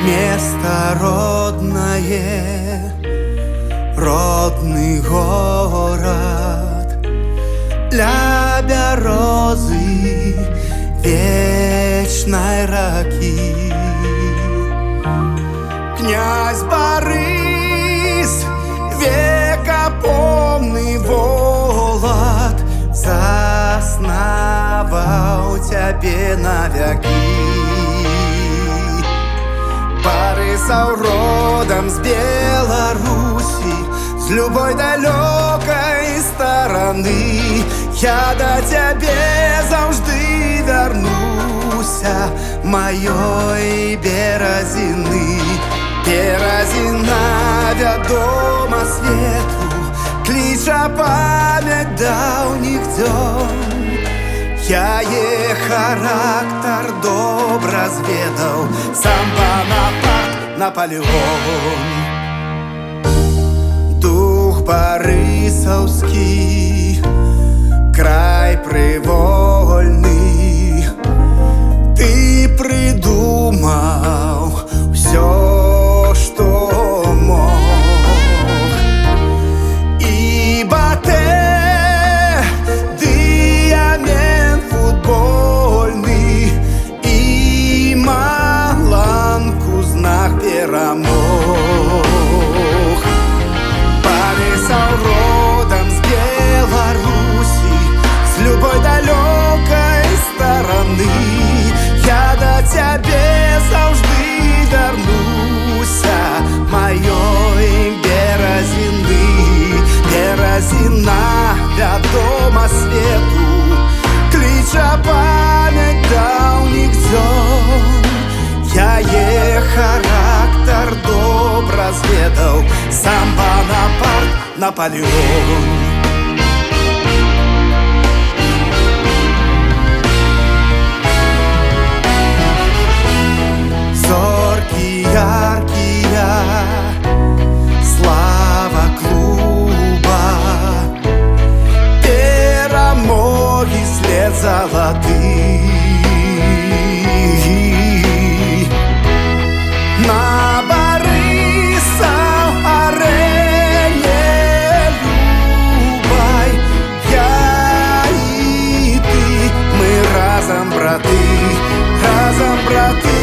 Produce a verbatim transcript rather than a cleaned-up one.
место родное, родный город для березы вечной раки. Князь Борис, векопомный Волод, засновал тебе навеки. Борисов родом с Беларуси, с любой далекой стороны. Я до тебе завжди вернуся, моей Березины. Березина вядома свету, кліча память давніх дзён. Я е характар добра зведаў, сам Бонапарт, Наполеон. Дух борисовский, край привольный, ты придумал все, что мог. Ибо ты диамент футбольный и маланку знак перемог. Борисов родом с Беларуси, с любой далекой стороны. Я до тебе завжди вернуся, моей Березины. Березина вядома свету, кліча память давніх дзён. Я е характар добра зведаў, сам Бонапарт, Наполеон. Зорки яркие, слава клуба, перемоги след золотый. На Борисов арене любой я и ты, мы разом браты, разом браты.